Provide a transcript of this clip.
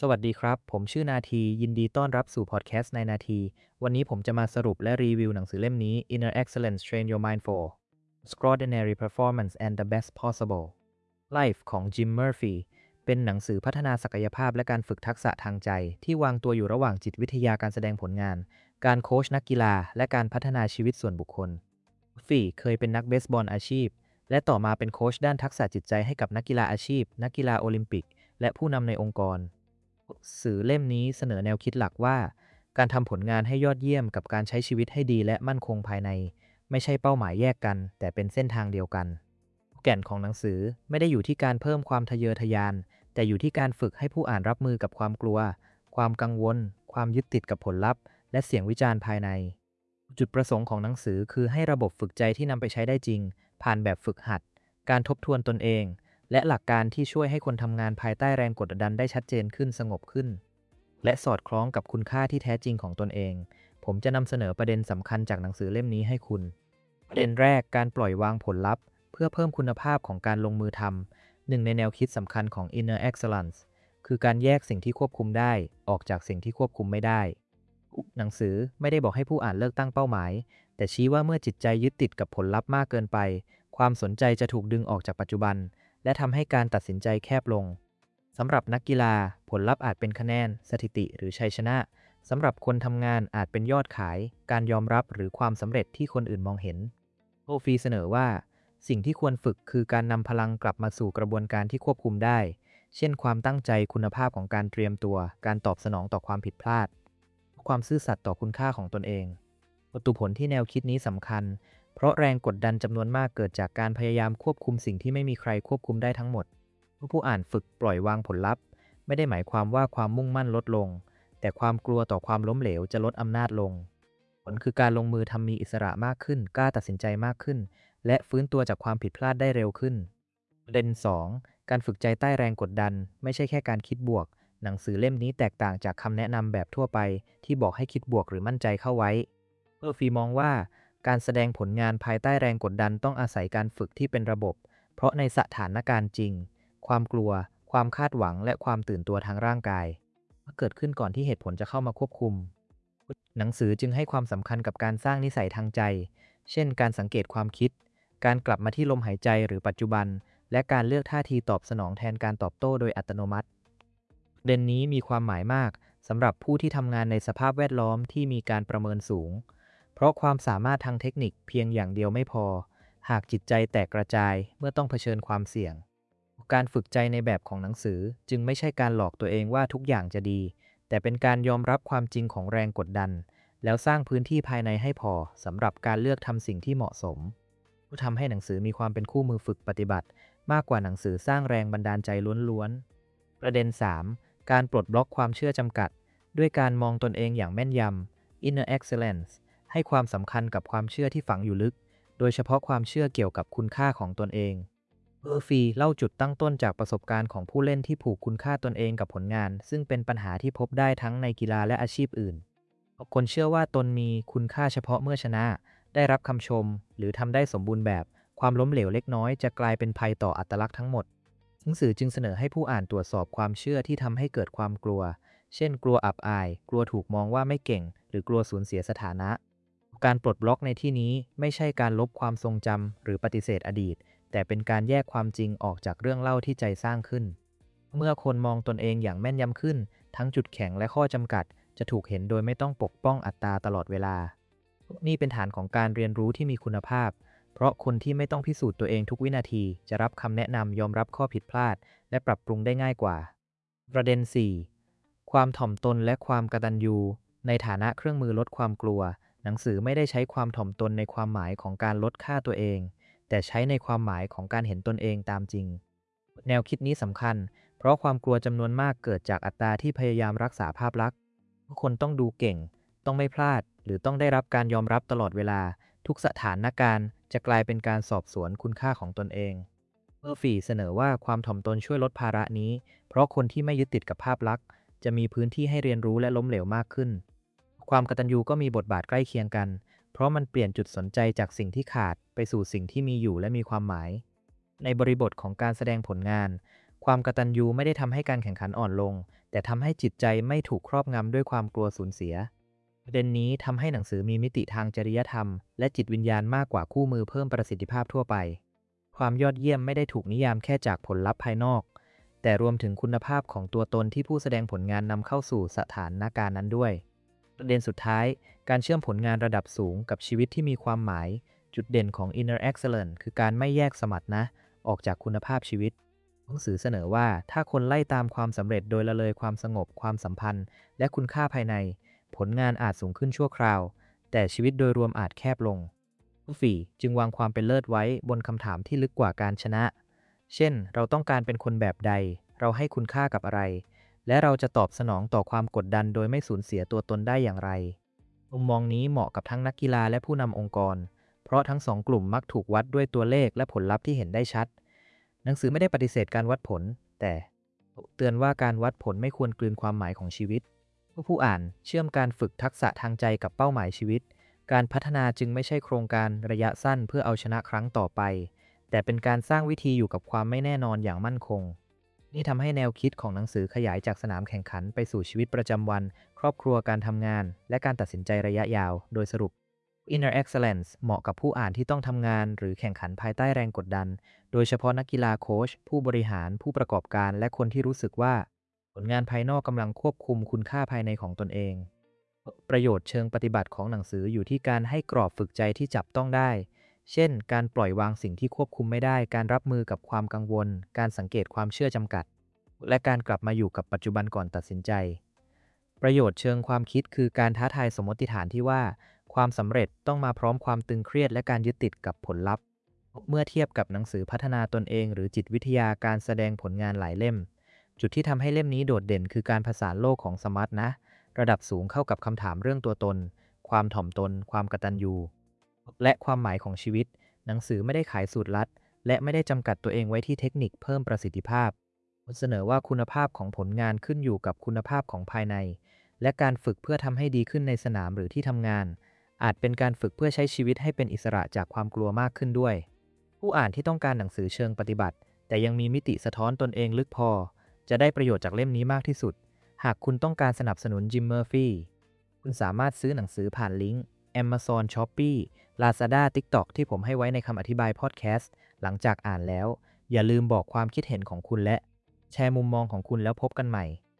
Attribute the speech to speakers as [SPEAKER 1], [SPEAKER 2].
[SPEAKER 1] สวัสดีครับ ผมชื่อนาทียินดีต้อนรับสู่พอดแคสต์ในนาทีวันนี้ผมจะมาสรุปและรีวิวหนังสือเล่มนี้ Inner Excellence Train Your Mind for Extraordinary Performance and the Best Possible Life ของ Jim Murphy เป็นหนังสือพัฒนาศักยภาพและการฝึกทักษะทางใจที่วางตัวอยู่ระหว่างจิตวิทยาการแสดงผลงานการโค้ชนักกีฬาและการพัฒนาชีวิตส่วนบุคคลฟีเคยเป็นนักเบสบอลอาชีพและต่อมาเป็นโค้ชด้านทักษะจิตใจให้กับนักกีฬาอาชีพนักกีฬาโอลิมปิกและผู้นำในองค์กร สื่อเล่มนี้เสนอแนวคิดหลักว่าการทำผลงานให้ยอดเยี่ยมกับการใช้ชีวิตให้ดีและมั่นคงภายในไม่ใช่เป้าหมายแยกกันแต่เป็นเส้นทางเดียวกันแก่นของหนังสือไม่ได้อยู่ที่การเพิ่มความทะเยอทะยานแต่อยู่ที่การฝึกให้ผู้อ่านรับมือกับความกลัวความกังวลความยึดติดกับผลลัพธ์และเสียงวิจารณ์ภายในจุดประสงค์ของหนังสือคือให้ระบบฝึกใจที่นำไปใช้ได้จริงผ่านแบบฝึกหัดการทบทวนตนเองและหลักการที่ช่วยให้คนทำงานภายใต้แรงกดดันได้ชัดเจนขึ้นสงบขึ้นและสอดคล้องกับคุณค่าที่แท้จริงของตนเองผมจะนำเสนอประเด็นสำคัญจากหนังสือเล่มนี้ให้คุณประเด็นแรกการปล่อยวางผลลัพธ์เพื่อเพิ่มคุณภาพของการลงมือทำหนึ่งในแนวคิดสำคัญของ Inner Excellence คือการแยกสิ่งที่ควบคุมได้ออกจากสิ่งที่ควบคุมไม่ได้หนังสือไม่ได้บอกให้ผู้อ่านเลิกตั้งเป้าหมายแต่ชี้ว่าเมื่อจิตใจยึดติดกับผลลัพธ์มากเกินไปความสนใจจะถูกดึงออกจากปัจจุบันและทำให้การตัดสินใจแคบลงสำหรับนักกีฬาผลลัพธ์อาจเป็นคะแนนสถิติหรือชัยชนะสำหรับคนทำงานอาจเป็นยอดขายการยอมรับหรือความสำเร็จที่คนอื่นมองเห็นโอฟีเสนอว่าสิ่งที่ควรฝึกคือการนำพลังกลับมาสู่กระบวนการที่ควบคุมได้เช่นความตั้งใจคุณภาพของการเตรียมตัวการตอบสนองต่อความผิดพลาดความซื่อสัตย์ต่อคุณค่าของตนเองประตูผลที่แนวคิดนี้สำคัญเพราะแรงกดดันจำนวนมากเกิดจากการพยายามควบคุมสิ่งที่ไม่มีใครควบคุมได้ทั้งหมดผู้อ่านฝึกปล่อยวางผลลัพธ์ไม่ได้หมายความว่าความมุ่งมั่นลดลงแต่ความกลัวต่อความล้มเหลวจะลดอำนาจลงผลคือการลงมือทำมีอิสระมากขึ้นกล้าตัดสินใจมากขึ้นและฟื้นตัวจากความผิดพลาดได้เร็วขึ้นประเด็น2การฝึกใจใต้แรงกดดันไม่ใช่แค่การคิดบวกหนังสือเล่มนี้แตกต่างจากคำแนะนำแบบทั่วไปที่บอกให้คิดบวกหรือมั่นใจเข้าไว้ฟีมองว่าการแสดงผลงานภายใต้แรงกดดันต้องอาศัยการฝึกที่เป็นระบบเพราะในสถานการณ์จริงความกลัวความคาดหวังและความตื่นตัวทางร่างกายเกิดขึ้นก่อนที่เหตุผลจะเข้ามาควบคุมหนังสือจึงให้ความสำคัญกับการสร้างนิสัยทางใจเช่นการสังเกตความคิดการกลับมาที่ลมหายใจหรือปัจจุบันและการเลือกท่าทีตอบสนองแทนการตอบโต้โดยอัตโนมัติประเด็นนี้มีความหมายมากสำหรับผู้ที่ทำงานในสภาพแวดล้อมที่มีการประเมินสูงเพราะความสามารถทางเทคนิคเพียงอย่างเดียวไม่พอหากจิตใจแตกกระจายเมื่อต้องเผชิญความเสี่ยงการฝึกใจในแบบของหนังสือจึงไม่ใช่การหลอกตัวเองว่าทุกอย่างจะดีแต่เป็นการยอมรับความจริงของแรงกดดันแล้วสร้างพื้นที่ภายในให้พอสำหรับการเลือกทำสิ่งที่เหมาะสมทำให้หนังสือมีความเป็นคู่มือฝึกปฏิบัติมากกว่าหนังสือสร้างแรงบันดาลใจล้วนๆประเด็น3การปลดบล็อกความเชื่อจำกัดด้วยการมองตนเองอย่างแม่นยำ Inner Excellence ให้ความสำคัญกับความเชื่อที่ฝังอยู่ลึกโดยเฉพาะความเชื่อเกี่ยวกับคุณค่าของตนเองฟีเล่าจุดตั้งต้นจากประสบการณ์ของผู้เล่นที่ผูกคุณค่าตนเองกับผลงานซึ่งเป็นปัญหาที่พบได้ทั้งในกีฬาและอาชีพอื่นคนเชื่อว่าตนมีคุณค่าเฉพาะเมื่อชนะได้รับคำชมหรือทำได้สมบูรณ์แบบความล้มเหลวเล็กน้อยจะกลายเป็นภัยต่ออัตลักษณ์ทั้งหมดหนังสือจึงเสนอให้ผู้อ่านตรวจสอบความเชื่อที่ทำให้เกิดความกลัวเช่นกลัวอับอายกลัวถูกมองว่าไม่เก่งหรือกลัวสูญเสียสถานะการปลดบล็อกในที่นี้ไม่ใช่การลบความทรงจำหรือปฏิเสธอดีตแต่เป็นการแยกความจริงออกจากเรื่องเล่าที่ใจสร้างขึ้นเมื่อคนมองตนเองอย่างแม่นยำขึ้นทั้งจุดแข็งและข้อจำกัดจะถูกเห็นโดยไม่ต้องปกป้องอัตตาตลอดเวลานี่เป็นฐานของการเรียนรู้ที่มีคุณภาพเพราะคนที่ไม่ต้องพิสูจน์ตัวเองทุกวินาทีจะรับคำแนะนำยอมรับข้อผิดพลาดและปรับปรุงได้ง่ายกว่าประเด็น4ความถ่อมตนและความกตัญญูในฐานะเครื่องมือลดความกลัวหนังสือไม่ได้ใช้ความถ่อมตนในความหมายของการลดค่าตัวเองแต่ใช้ในความหมายของการเห็นตนเองตามจริงแนวคิดนี้สำคัญเพราะความกลัวจำนวนมากเกิดจากอัตราที่พยายามรักษาภาพลักษณ์ทุกคนต้องดูเก่งต้องไม่พลาดหรือต้องได้รับการยอมรับตลอดเวลาทุกสถานการณ์จะกลายเป็นการสอบสวนคุณค่าของตนเองเมอร์ฟีเสนอว่าความถ่อมตนช่วยลดภาระนี้เพราะคนที่ไม่ยึดติดกับภาพลักษณ์จะมีพื้นที่ให้เรียนรู้และล้มเหลวมากขึ้นความกตัญญูก็มีบทบาทใกล้เคียงกันเพราะมันเปลี่ยนจุดสนใจจากสิ่งที่ขาดไปสู่สิ่งที่มีอยู่และมีความหมายในบริบทของการแสดงผลงานความกตัญญูไม่ได้ทำให้การแข่งขันอ่อนลงแต่ทำให้จิตใจไม่ถูกครอบงำด้วยความกลัวสูญเสียประเด็นนี้ทำให้หนังสือมีมิติทางจริยธรรมและจิตวิญญาณมากกว่าคู่มือเพิ่มประสิทธิภาพทั่วไปความยอดเยี่ยมไม่ได้ถูกนิยามแค่จากผลลัพธ์ภายนอกแต่รวมถึงคุณภาพของตัวตนที่ผู้แสดงผลงานนำเข้าสู่สถานการณ์นั้นด้วยประเด็นสุดท้ายการเชื่อมผลงานระดับสูงกับชีวิตที่มีความหมายจุดเด่นของ Inner Excellence คือการไม่แยกสมรรถนะออกจากคุณภาพชีวิตหนังสือเสนอว่าถ้าคนไล่ตามความสำเร็จโดยละเลยความสงบความสัมพันธ์และคุณค่าภายในผลงานอาจสูงขึ้นชั่วคราวแต่ชีวิตโดยรวมอาจแคบลงผู้ฝีจึงวางความเป็นเลิศไว้บนคำถามที่ลึกกว่าการชนะเช่นเราต้องการเป็นคนแบบใดเราให้คุณค่ากับอะไรและเราจะตอบสนองต่อความกดดันโดยไม่สูญเสียตัวตนได้อย่างไรมุมมองนี้เหมาะกับทั้งนักกีฬาและผู้นำองค์กรเพราะทั้งสองกลุ่มมักถูกวัดด้วยตัวเลขและผลลัพธ์ที่เห็นได้ชัดหนังสือไม่ได้ปฏิเสธการวัดผลแต่เตือนว่าการวัดผลไม่ควรกลืนความหมายของชีวิตผู้อ่านเชื่อมการฝึกทักษะทางใจกับเป้าหมายชีวิตการพัฒนาจึงไม่ใช่โครงการระยะสั้นเพื่อเอาชนะครั้งต่อไปแต่เป็นการสร้างวิธีอยู่กับความไม่แน่นอนอย่างมั่นคงนี่ทำให้แนวคิดของหนังสือขยายจากสนามแข่งขันไปสู่ชีวิตประจำวันครอบครัวการทำงานและการตัดสินใจระยะยาวโดยสรุป Inner Excellence เหมาะกับผู้อ่านที่ต้องทำงานหรือแข่งขันภายใต้แรงกดดันโดยเฉพาะนักกีฬาโค้ชผู้บริหารผู้ประกอบการและคนที่รู้สึกว่าผลงานภายนอกกำลังควบคุมคุณค่าภายในของตนเองประโยชน์เชิงปฏิบัติของหนังสืออยู่ที่การให้กรอบฝึกใจที่จับต้องได้เช่นการปล่อยวางสิ่งที่ควบคุมไม่ได้การรับมือกับความกังวลการสังเกตความเชื่อจำกัดและการกลับมาอยู่กับปัจจุบันก่อนตัดสินใจประโยชน์เชิงความคิดคือการท้าทายสมมติฐานที่ว่าความสำเร็จต้องมาพร้อมความตึงเครียดและการยึดติดกับผลลัพธ์เมื่อเทียบกับหนังสือพัฒนาตนเองหรือจิตวิทยาการแสดงผลงานหลายเล่มจุดที่ทำให้เล่มนี้โดดเด่นคือการผสานโลกของสมรรถนะระดับสูงเข้ากับคำถามเรื่องตัวตนความถ่อมตนความกตัญญูและความหมายของชีวิตหนังสือไม่ได้ขายสูตรลัดและไม่ได้จำกัดตัวเองไว้ที่เทคนิคเพิ่มประสิทธิภาพเสนอว่าคุณภาพของผลงานขึ้นอยู่กับคุณภาพของภายในและการฝึกเพื่อทำให้ดีขึ้นในสนามหรือที่ทำงานอาจเป็นการฝึกเพื่อใช้ชีวิตให้เป็นอิสระจากความกลัวมากขึ้นด้วยผู้อ่านที่ต้องการหนังสือเชิงปฏิบัติแต่ยังมีมิติสะท้อนตนเองลึกพอจะได้ประโยชน์จากเล่มนี้มากที่สุดหากคุณต้องการสนับสนุนจิมเมอร์ฟี่คุณสามารถซื้อหนังสือผ่านลิงก์ Amazon Shopee Lazada TikTok ที่ผมให้ไว้ในคำอธิบายพอดแคสต์หลังจากอ่านแล้วอย่าลืมบอกความคิดเห็นของคุณและแชร์มุมมองของคุณแล้วพบกันใหม่